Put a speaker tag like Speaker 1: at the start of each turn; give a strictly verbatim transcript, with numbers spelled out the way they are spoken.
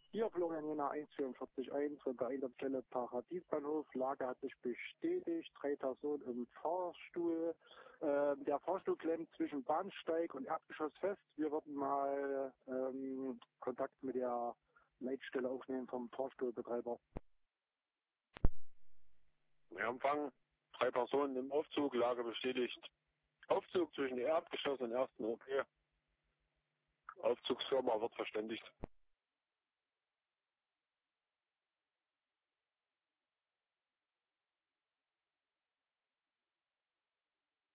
Speaker 1: Hier Florian Jena eins vier vier eins, unter einer Stelle Paradiesbahnhof. Lage hat sich bestätigt. Drei Personen im Fahrstuhl. Äh, der Fahrstuhl klemmt zwischen Bahnsteig und Erdgeschoss fest. Wir würden mal ähm, Kontakt mit der Leitstelle aufnehmen vom Fahrstuhlbetreiber.
Speaker 2: Wir empfangen drei Personen im Aufzug. Lage bestätigt. Aufzug zwischen Erdgeschoss und ersten O P. Aufzugsfirma wird verständigt.